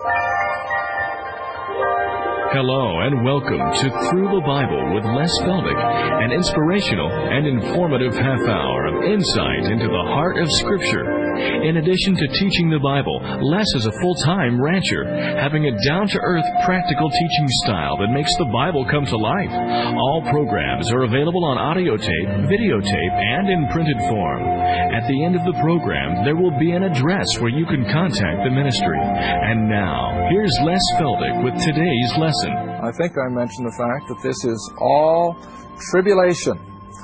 Hello and welcome to Through the Bible with Les Feldick, an inspirational and informative half hour of insight into the heart of Scripture. In addition to teaching the Bible, Les is a full-time rancher, having a down-to-earth, practical teaching style that makes the Bible come to life. All programs are available on audio tape, videotape, and in printed form. At the end of the program, there will be an address where you can contact the ministry. And now, here's Les Feldick with today's lesson. I think I mentioned the fact that this is all tribulation.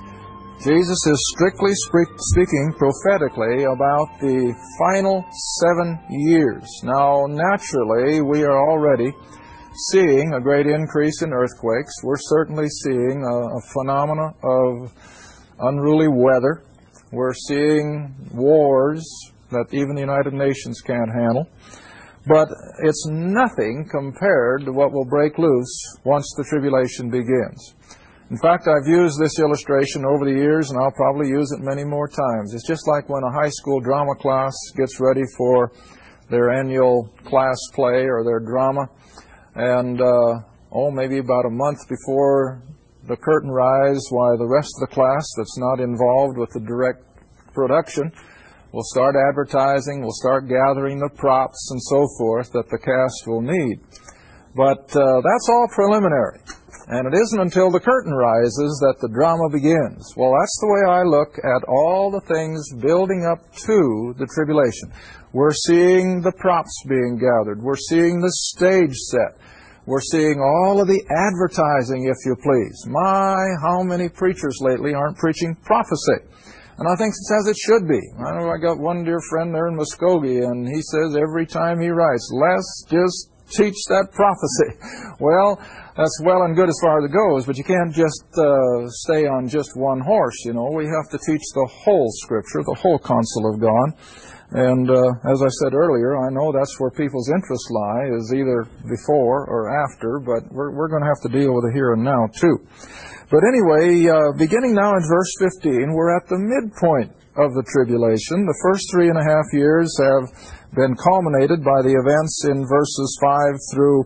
Jesus is strictly speaking prophetically about the final 7 years. Now, naturally, we are already seeing a great increase in earthquakes. We're certainly seeing a phenomena of unruly weather. We're seeing wars that even the United Nations can't handle. But it's nothing compared to what will break loose once the tribulation begins. In fact, I've used this illustration over the years, and I'll probably use it many more times. It's just like when a high school drama class gets ready for their annual class play or their drama, and maybe about a month before the curtain rise, why the rest of the class that's not involved with the direct production we'll start advertising, we'll start gathering the props and so forth that the cast will need. But that's all preliminary. And it isn't until the curtain rises that the drama begins. Well, that's the way I look at all the things building up to the tribulation. We're seeing the props being gathered. We're seeing the stage set. We're seeing all of the advertising, if you please. My, how many preachers lately aren't preaching prophecy? And I think it's as it should be. I got one dear friend there in Muskogee, and he says every time he writes, let's just teach that prophecy. Well, that's well and good as far as it goes, but you can't just stay on just one horse, you know. We have to teach the whole Scripture, the whole counsel of God. And as I said earlier, I know that's where people's interests lie, is either before or after, but we're going to have to deal with it here and now, too. But anyway, beginning now in verse 15, we're at the midpoint of the tribulation. The first 3.5 years have been culminated by the events in verses 5 through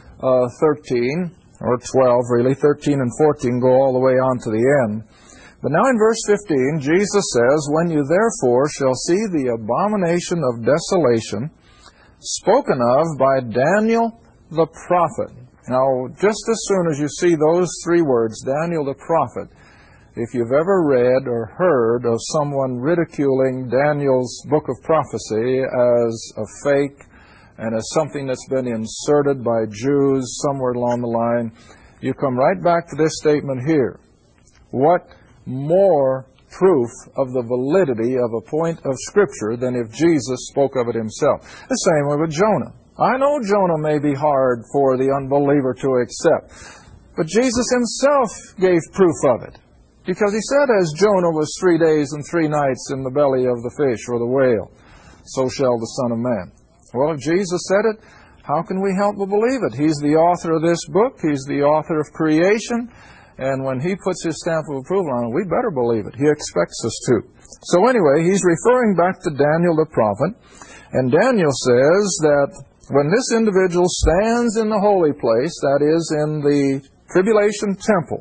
13, or 12 really. 13 and 14 go all the way on to the end. But now in verse 15, Jesus says, "When you therefore shall see the abomination of desolation spoken of by Daniel the prophet." Now, just as soon as you see those 3 words, Daniel the prophet, if you've ever read or heard of someone ridiculing Daniel's book of prophecy as a fake and as something that's been inserted by Jews somewhere along the line, you come right back to this statement here. What more proof of the validity of a point of Scripture than if Jesus spoke of it himself? The same way with Jonah. I know Jonah may be hard for the unbeliever to accept, but Jesus himself gave proof of it. Because he said, as Jonah was 3 days and 3 nights in the belly of the fish or the whale, so shall the Son of Man. Well, if Jesus said it, how can we help but believe it? He's the author of this book. He's the author of creation. And when he puts his stamp of approval on it, we better believe it. He expects us to. So anyway, he's referring back to Daniel the prophet. And Daniel says that when this individual stands in the holy place, that is, in the tribulation temple.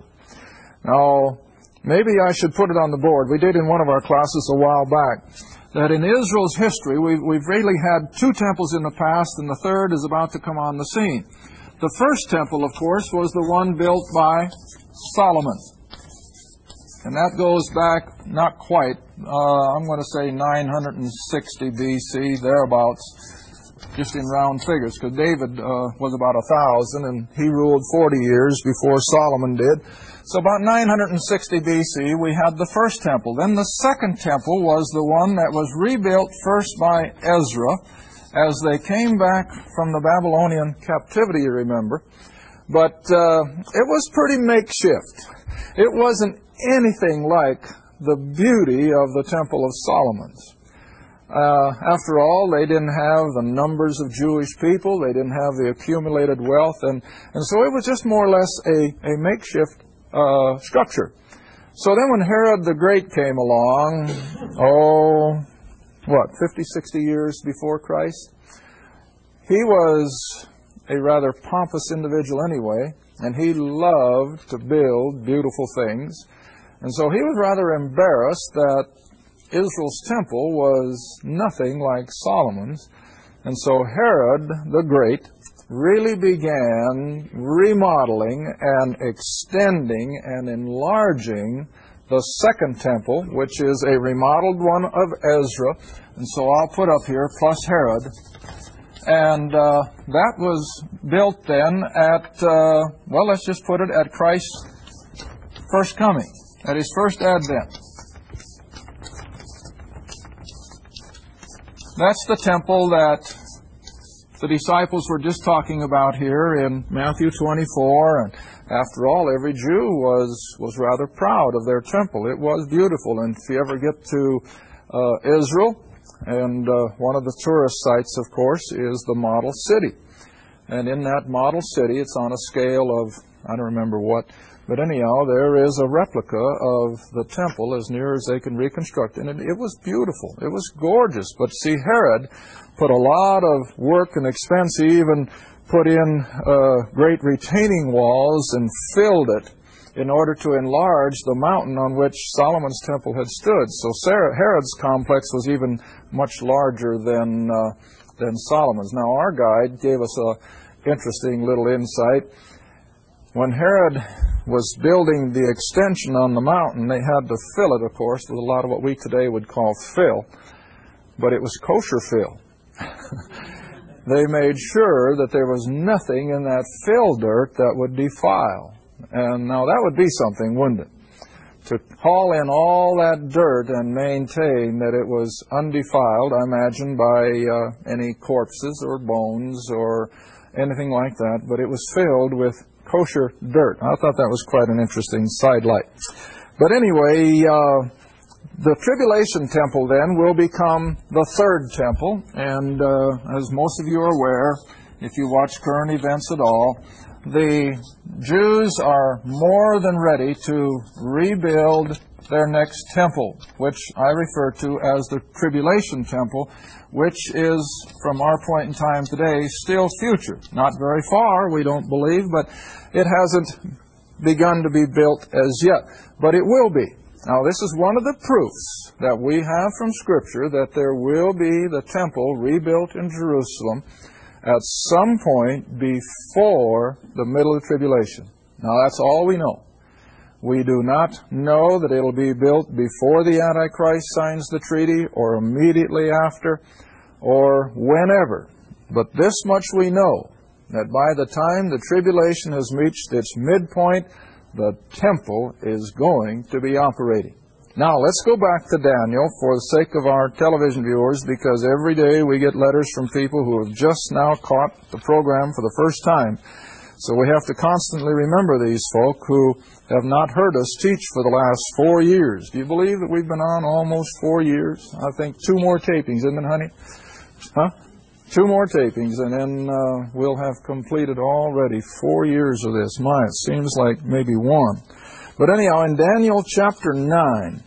Now, maybe I should put it on the board. We did in one of our classes a while back that in Israel's history, we've really had 2 temples in the past, and the third is about to come on the scene. The first temple, of course, was the one built by Solomon. And that goes back, not quite, I'm going to say 960 B.C., thereabouts. Just in round figures, because David was about 1,000, and he ruled 40 years before Solomon did. So about 960 B.C., we had the first temple. Then the second temple was the one that was rebuilt first by Ezra as they came back from the Babylonian captivity, you remember. But it was pretty makeshift. It wasn't anything like the beauty of the Temple of Solomon's. After all, they didn't have the numbers of Jewish people. They didn't have the accumulated wealth. And so it was just more or less a makeshift structure. So then when Herod the Great came along, 50, 60 years before Christ, He was a rather pompous individual anyway, and he loved to build beautiful things. And so he was rather embarrassed that Israel's temple was nothing like Solomon's. And so Herod the Great really began remodeling and extending and enlarging the second temple, which is a remodeled one of Ezra. And so I'll put up here, plus Herod. And that was built then at, well, let's just put it at Christ's first coming, at His first advent. That's the temple that the disciples were just talking about here in Matthew 24. And after all, every Jew was rather proud of their temple. It was beautiful. And if you ever get to Israel, and one of the tourist sites, of course, is the model city. And in that model city, it's on a scale of, I don't remember what, but anyhow, there is a replica of the temple as near as they can reconstruct. And it was beautiful. It was gorgeous. But see, Herod put a lot of work and expense. He even put in great retaining walls and filled it in order to enlarge the mountain on which Solomon's temple had stood. So Herod's complex was even much larger than Solomon's. Now, our guide gave us an interesting little insight. When Herod was building the extension on the mountain, they had to fill it, of course, with a lot of what we today would call fill. But it was kosher fill. They made sure that there was nothing in that fill dirt that would defile. And now that would be something, wouldn't it? To haul in all that dirt and maintain that it was undefiled, I imagine, by any corpses or bones or anything like that. But it was filled with kosher dirt. I thought that was quite an interesting sidelight. But anyway, the tribulation temple then will become the third temple. And as most of you are aware, if you watch current events at all, the Jews are more than ready to rebuild their next temple, which I refer to as the tribulation temple, which is, from our point in time today, still future. Not very far, we don't believe, but it hasn't begun to be built as yet. But it will be. Now, this is one of the proofs that we have from Scripture that there will be the temple rebuilt in Jerusalem at some point before the middle of the tribulation. Now, that's all we know. We do not know that it'll be built before the Antichrist signs the treaty or immediately after or whenever. But this much we know, that by the time the tribulation has reached its midpoint, the temple is going to be operating. Now, let's go back to Daniel for the sake of our television viewers, because every day we get letters from people who have just now caught the program for the first time. So we have to constantly remember these folk who have not heard us teach for the last 4 years. Do you believe that we've been on almost 4 years? I think 2 more tapings, isn't it, honey? Huh? 2 more tapings, and then we'll have completed already 4 years of this. My, it seems like maybe 1. But anyhow, in Daniel chapter 9,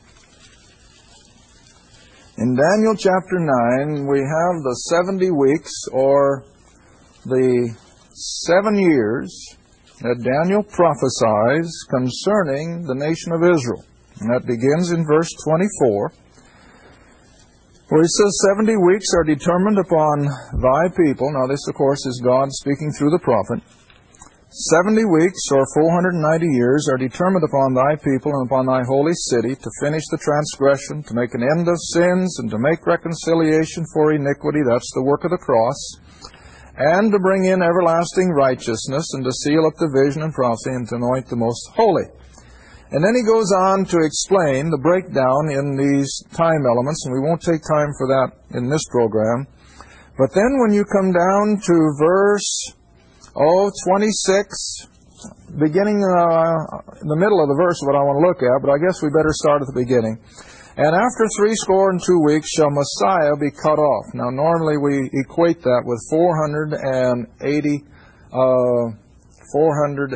we have the 70 weeks, or the 7 years that Daniel prophesies concerning the nation of Israel. And that begins in verse 24, where he says, 70 weeks are determined upon thy people. Now this, of course, is God speaking through the prophet. 70 weeks, or 490 years, are determined upon thy people and upon thy holy city, to finish the transgression, to make an end of sins, and to make reconciliation for iniquity. That's the work of the cross. And to bring in everlasting righteousness, and to seal up the vision and prophecy, and to anoint the most holy. And then he goes on to explain the breakdown in these time elements, and we won't take time for that in this program. But then when you come down to verse 26, beginning in the middle of the verse, what I want to look at, but I guess we better start at the beginning. And after 62 weeks shall Messiah be cut off. Now, normally we equate that with 493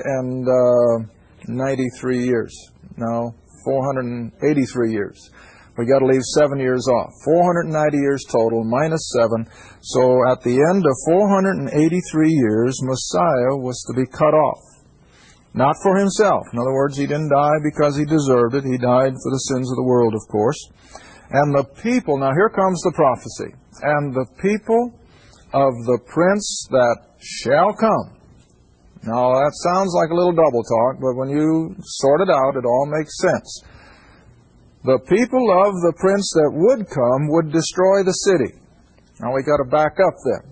years. No, 483 years. We got to leave 7 years off. 490 years total, minus 7. So at the end of 483 years, Messiah was to be cut off. Not for himself. In other words, he didn't die because he deserved it. He died for the sins of the world, of course. And the people, now here comes the prophecy. And the people of the prince that shall come. Now that sounds like a little double talk, but when you sort it out, it all makes sense. The people of the prince that would come would destroy the city. Now we got to back up then.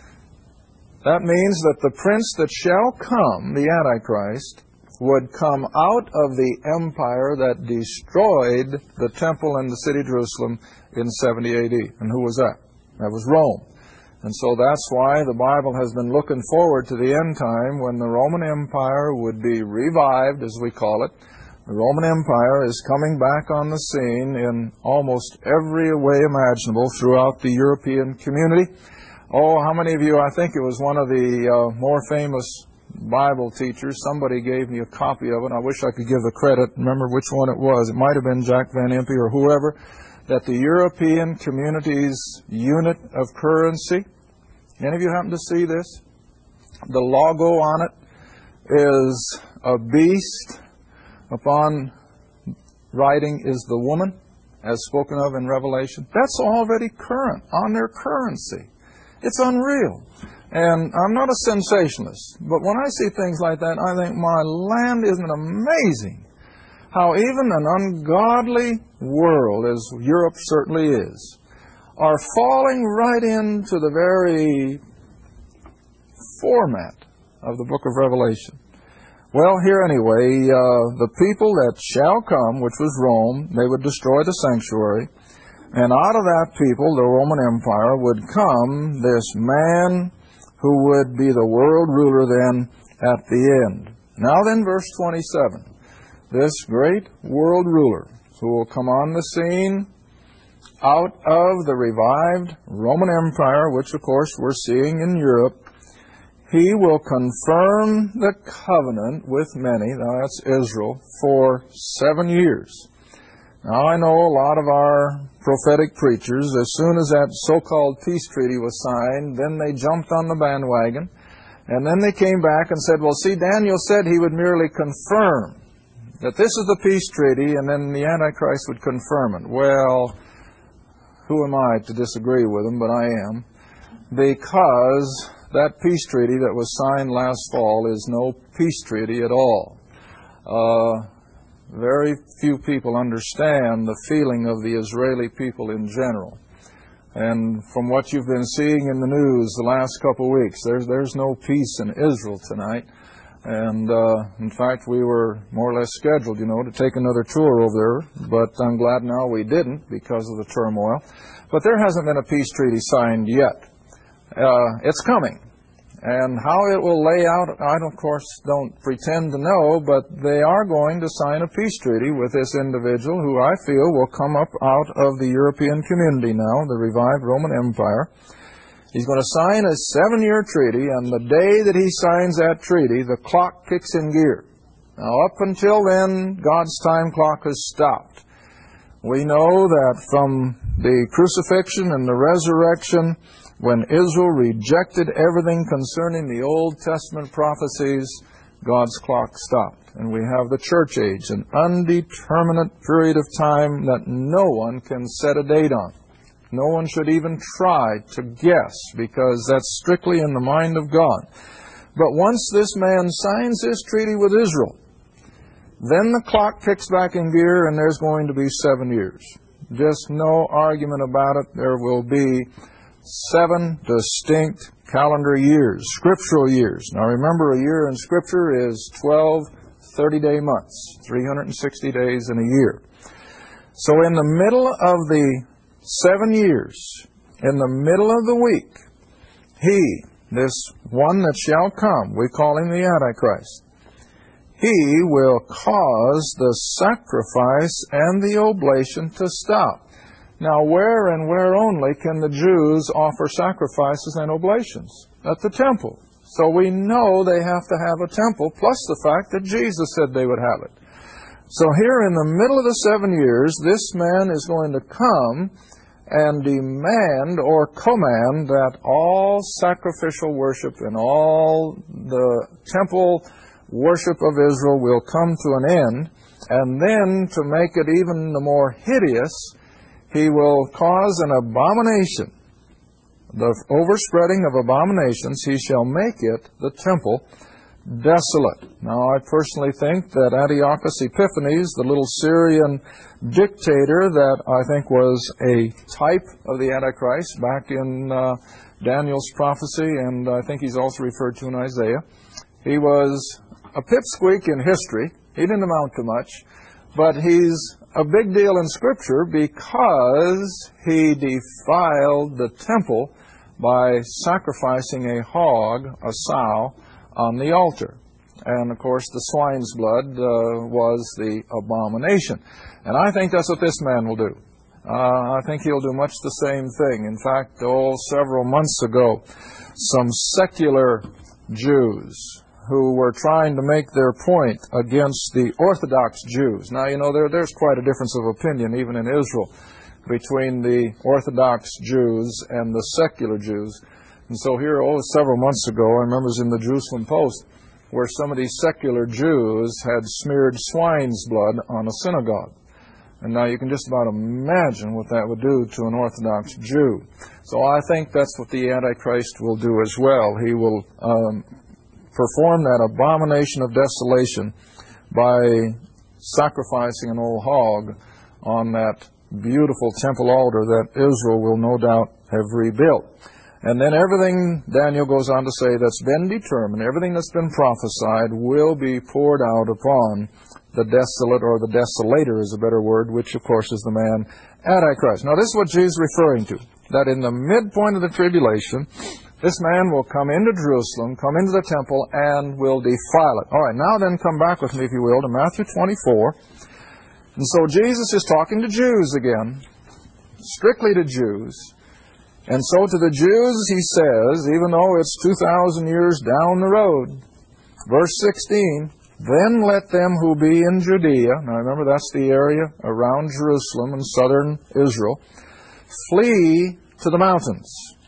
That means that the prince that shall come, the Antichrist, would come out of the empire that destroyed the temple and the city of Jerusalem in 70 AD. And who was that? That was Rome. And so that's why the Bible has been looking forward to the end time when the Roman Empire would be revived, as we call it. The Roman Empire is coming back on the scene in almost every way imaginable throughout the European community. Oh, how many of you, I think it was one of the more famous Bible teachers, somebody gave me a copy of it. I wish I could give the credit, remember which one it was. It might have been Jack Van Impe or whoever, that the European community's unit of currency, any of you happen to see this? The logo on it is a beast. Upon writing is the woman, as spoken of in Revelation. That's already current on their currency. It's unreal. And I'm not a sensationalist, but when I see things like that, I think, my land, isn't it amazing how even an ungodly world, as Europe certainly is, are falling right into the very format of the book of Revelation. Well, here anyway, the people that shall come, which was Rome, they would destroy the sanctuary, and out of that people, the Roman Empire, would come this man who would be the world ruler then at the end. Now then, verse 27. This great world ruler who will come on the scene out of the revived Roman Empire, which of course we're seeing in Europe, he will confirm the covenant with many, now that's Israel, for 7 years. Now I know a lot of our prophetic preachers, as soon as that so-called peace treaty was signed, then they jumped on the bandwagon, and then they came back and said, well, see, Daniel said he would merely confirm that this is the peace treaty, and then the Antichrist would confirm it. Well, who am I to disagree with him, but I am, because that peace treaty that was signed last fall is no peace treaty at all. Very few people understand the feeling of the Israeli people in general. And from what you've been seeing in the news the last couple of weeks, there's no peace in Israel tonight. And in fact, we were more or less scheduled, to take another tour over there. But I'm glad now we didn't because of the turmoil. But there hasn't been a peace treaty signed yet. It's coming. And how it will lay out, I, of course, don't pretend to know, but they are going to sign a peace treaty with this individual who I feel will come up out of the European community now, the revived Roman Empire. He's going to sign a 7-year treaty, and the day that he signs that treaty, the clock kicks in gear. Now, up until then, God's time clock has stopped. We know that from the crucifixion and the resurrection, when Israel rejected everything concerning the Old Testament prophecies, God's clock stopped. And we have the church age, an undeterminate period of time that no one can set a date on. No one should even try to guess, because that's strictly in the mind of God. But once this man signs this treaty with Israel, then the clock kicks back in gear and there's going to be 7 years. Just no argument about it. There will be 7 distinct calendar years, scriptural years. Now remember, a year in Scripture is 12 30-day months, 360 days in a year. So in the middle of the 7 years, in the middle of the week, he, this one that shall come, we call him the Antichrist, he will cause the sacrifice and the oblation to stop. Now, where and where only can the Jews offer sacrifices and oblations? At the temple. So we know they have to have a temple, plus the fact that Jesus said they would have it. So here in the middle of the 7 years, this man is going to come and demand or command that all sacrificial worship and all the temple worship of Israel will come to an end. And then, to make it even the more hideous, he will cause an abomination, the overspreading of abominations. He shall make it, the temple, desolate. Now, I personally think that Antiochus Epiphanes, the little Syrian dictator that I think was a type of the Antichrist back in Daniel's prophecy, and I think he's also referred to in Isaiah, he was a pipsqueak in history. He didn't amount to much, but he's a big deal in Scripture because he defiled the temple by sacrificing a hog, a sow, on the altar. And, of course, the swine's blood was the abomination. And I think that's what this man will do. I think he'll do much the same thing. In fact, several months ago, some secular Jews who were trying to make their point against the Orthodox Jews. Now, you know, there's quite a difference of opinion, even in Israel, between the Orthodox Jews and the secular Jews. And so here, several months ago, I remember it was in the Jerusalem Post, where some of these secular Jews had smeared swine's blood on a synagogue. And now you can just about imagine what that would do to an Orthodox Jew. So I think that's what the Antichrist will do as well. He will perform that abomination of desolation by sacrificing an old hog on that beautiful temple altar that Israel will no doubt have rebuilt. And then everything, Daniel goes on to say, that's been determined, everything that's been prophesied will be poured out upon the desolate, or the desolator is a better word, which of course is the man Antichrist. Now this is what Jesus is referring to, that in the midpoint of the tribulation, this man will come into Jerusalem, come into the temple, and will defile it. All right, now then come back with me, if you will, to Matthew 24. And so Jesus is talking to Jews again, strictly to Jews. And so to the Jews he says, even though it's 2,000 years down the road, verse 16, then let them who be in Judea, now remember that's the area around Jerusalem and southern Israel, flee to the mountains.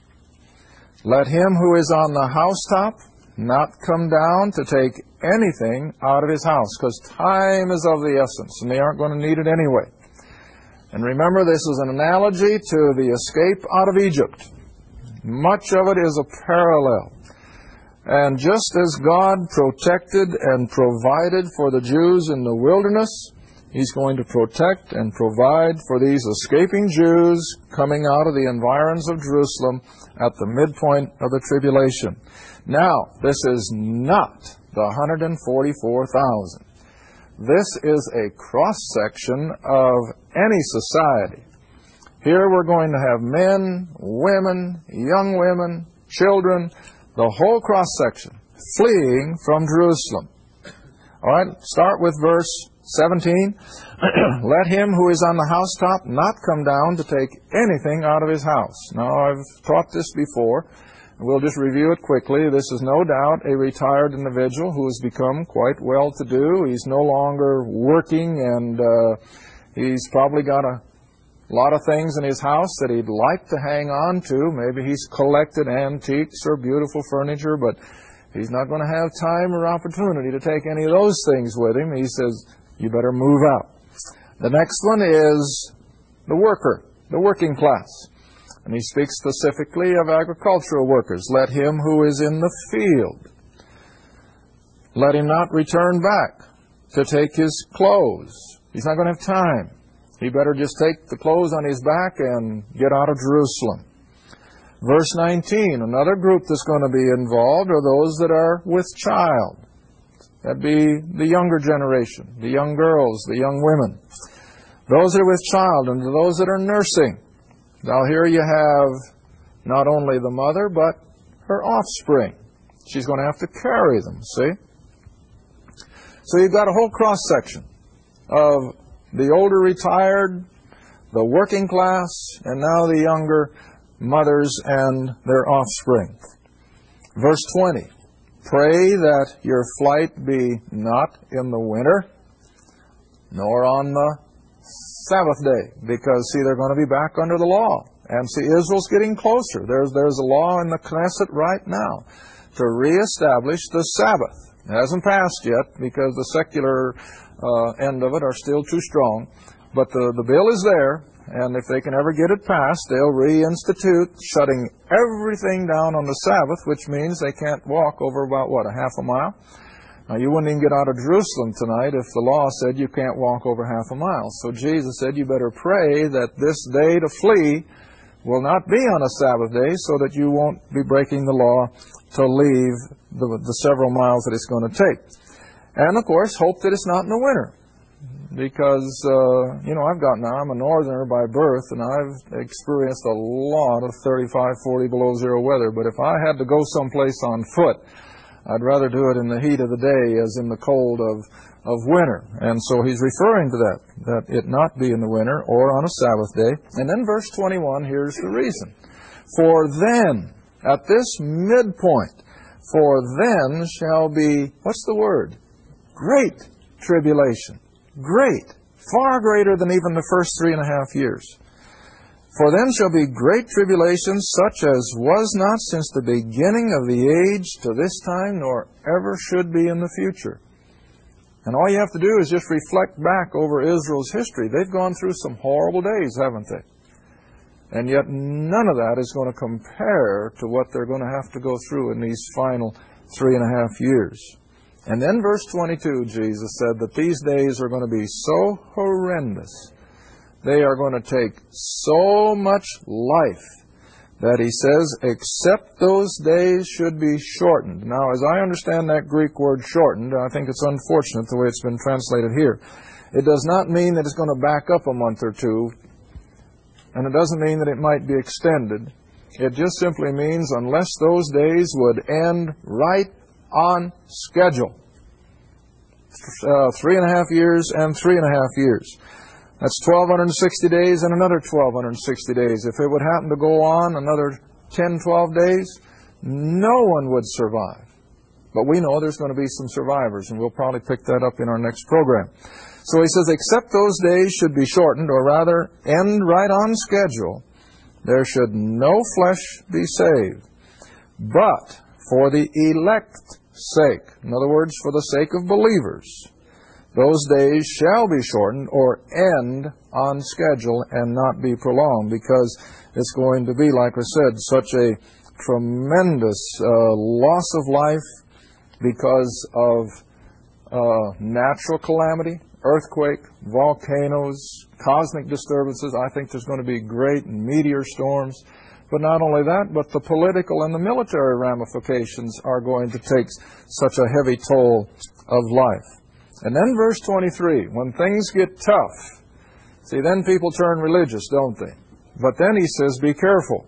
Let him who is on the housetop not come down to take anything out of his house, because time is of the essence, and they aren't going to need it anyway. And remember, this is an analogy to the escape out of Egypt. Much of it is a parallel. And just as God protected and provided for the Jews in the wilderness, He's going to protect and provide for these escaping Jews coming out of the environs of Jerusalem at the midpoint of the tribulation. Now, this is not the 144,000. This is a cross-section of any society. Here we're going to have men, women, young women, children, the whole cross-section, fleeing from Jerusalem. All right, start with verse 17. Let him who is on the housetop not come down to take anything out of his house. Now, I've taught this before. We'll just review it quickly. This is no doubt a retired individual who has become quite well-to-do. He's no longer working, and he's probably got a lot of things in his house that he'd like to hang on to. Maybe he's collected antiques or beautiful furniture, but he's not going to have time or opportunity to take any of those things with him. He says, you better move out. The next one is the worker, the working class. And he speaks specifically of agricultural workers. Let him who is in the field, let him not return back to take his clothes. He's not going to have time. He better just take the clothes on his back and get out of Jerusalem. Verse 19, another group that's going to be involved are those that are with child. That'd be the younger generation, the young girls, the young women. Those that are with child, and those that are nursing. Now here you have not only the mother, but her offspring. She's going to have to carry them, see? So you've got a whole cross-section of the older retired, the working class, and now the younger mothers and their offspring. Verse 20, pray that your flight be not in the winter. nor on the Sabbath day, because, see, they're going to be back under the law. And see, Israel's getting closer. There's a law in the Knesset right now to reestablish the Sabbath. It hasn't passed yet because the secular end of it are still too strong. But the bill is there, and if they can ever get it passed, they'll reinstitute shutting everything down on the Sabbath, which means they can't walk over about, what, a half a mile? Now, you wouldn't even get out of Jerusalem tonight if the law said you can't walk over half a mile. So Jesus said you better pray that this day to flee will not be on a Sabbath day so that you won't be breaking the law to leave the several miles that it's going to take. And, of course, hope that it's not in the winter. Because, I'm a northerner by birth, and I've experienced a lot of 35, 40 below zero weather. But if I had to go someplace on foot, I'd rather do it in the heat of the day as in the cold of winter. And so he's referring to that it not be in the winter or on a Sabbath day. And then verse 21, here's the reason. For then, at this midpoint, for then shall be, what's the word? Great tribulation. Great. Far greater than even the first 3.5 years. For then shall be great tribulation, such as was not since the beginning of the age to this time, nor ever should be in the future. And all you have to do is just reflect back over Israel's history. They've gone through some horrible days, haven't they? And yet none of that is going to compare to what they're going to have to go through in these final 3.5 years. And then verse 22, Jesus said that these days are going to be so horrendous. They are going to take so much life that he says, except those days should be shortened. Now, as I understand that Greek word shortened, I think it's unfortunate the way it's been translated here. It does not mean that it's going to back up a month or two, and it doesn't mean that it might be extended. It just simply means unless those days would end right on schedule. 3.5 years and 3.5 years. That's 1,260 days and another 1,260 days. If it would happen to go on another 10, 12 days, no one would survive. But we know there's going to be some survivors, and we'll probably pick that up in our next program. So he says, except those days should be shortened, or rather end right on schedule, there should no flesh be saved. But for the elect's sake, in other words, for the sake of believers, those days shall be shortened or end on schedule and not be prolonged, because it's going to be, like I said, such a tremendous loss of life because of natural calamity, earthquake, volcanoes, cosmic disturbances. I think there's going to be great meteor storms. But not only that, but the political and the military ramifications are going to take such a heavy toll of life. And then verse 23, when things get tough, see, then people turn religious, don't they? But then he says, be careful.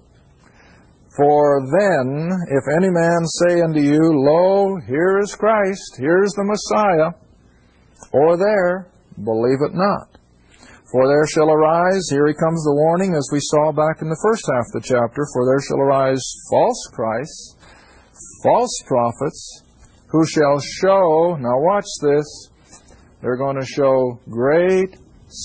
For then, if any man say unto you, Lo, here is Christ, here is the Messiah, or there, believe it not. For there shall arise, here comes the warning, as we saw back in the first half of the chapter, for there shall arise false Christs, false prophets, who shall show, now watch this, they're going to show great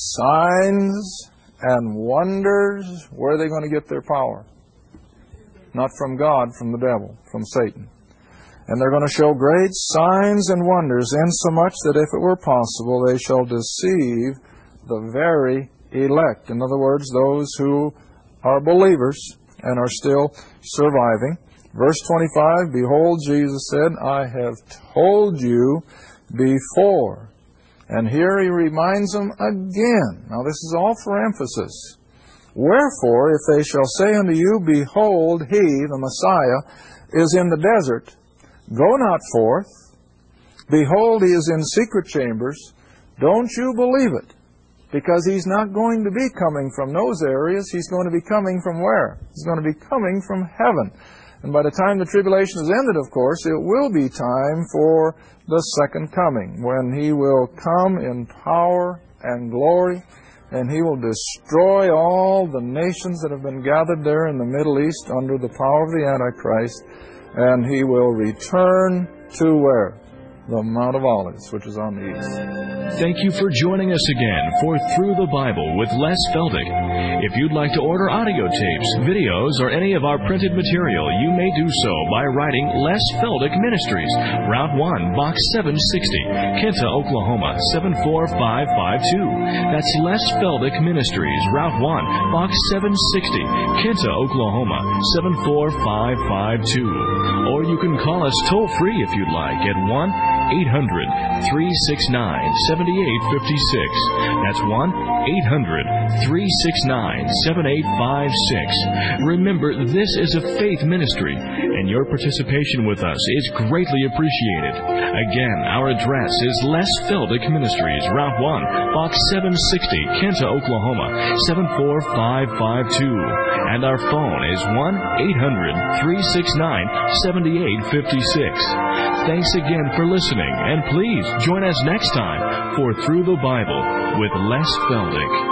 signs and wonders. Where are they going to get their power? Not from God, from the devil, from Satan. And they're going to show great signs and wonders, insomuch that if it were possible, they shall deceive the very elect. In other words, those who are believers and are still surviving. Verse 25, behold, Jesus said, I have told you before. And here he reminds them again. Now this is all for emphasis. Wherefore, if they shall say unto you, behold, he, the Messiah, is in the desert, go not forth. Behold, he is in secret chambers. Don't you believe it. Because he's not going to be coming from those areas. He's going to be coming from where? He's going to be coming from heaven. And by the time the tribulation is ended, of course, it will be time for the second coming, when he will come in power and glory, and he will destroy all the nations that have been gathered there in the Middle East under the power of the Antichrist, and he will return to where? the Mount of Olives, which is on the east. Thank you for joining us again for Through the Bible with Les Feldick. If you'd like to order audio tapes, videos, or any of our printed material, you may do so by writing Les Feldick Ministries, Route 1, Box 760, Kinta, Oklahoma, 74552. That's Les Feldick Ministries, Route 1, Box 760, Kinta, Oklahoma, 74552. Or you can call us toll-free if you'd like at 1-800-369-7856. That's 1-800-369-7856. Remember, this is a faith ministry, and your participation with us is greatly appreciated. Again, our address is Les Feldick Ministries, Route 1, Box 760, Kinta, Oklahoma, 74552. And our phone is 1-800-369-7856. Thanks again for listening, and please join us next time for Through the Bible with Les Feldick.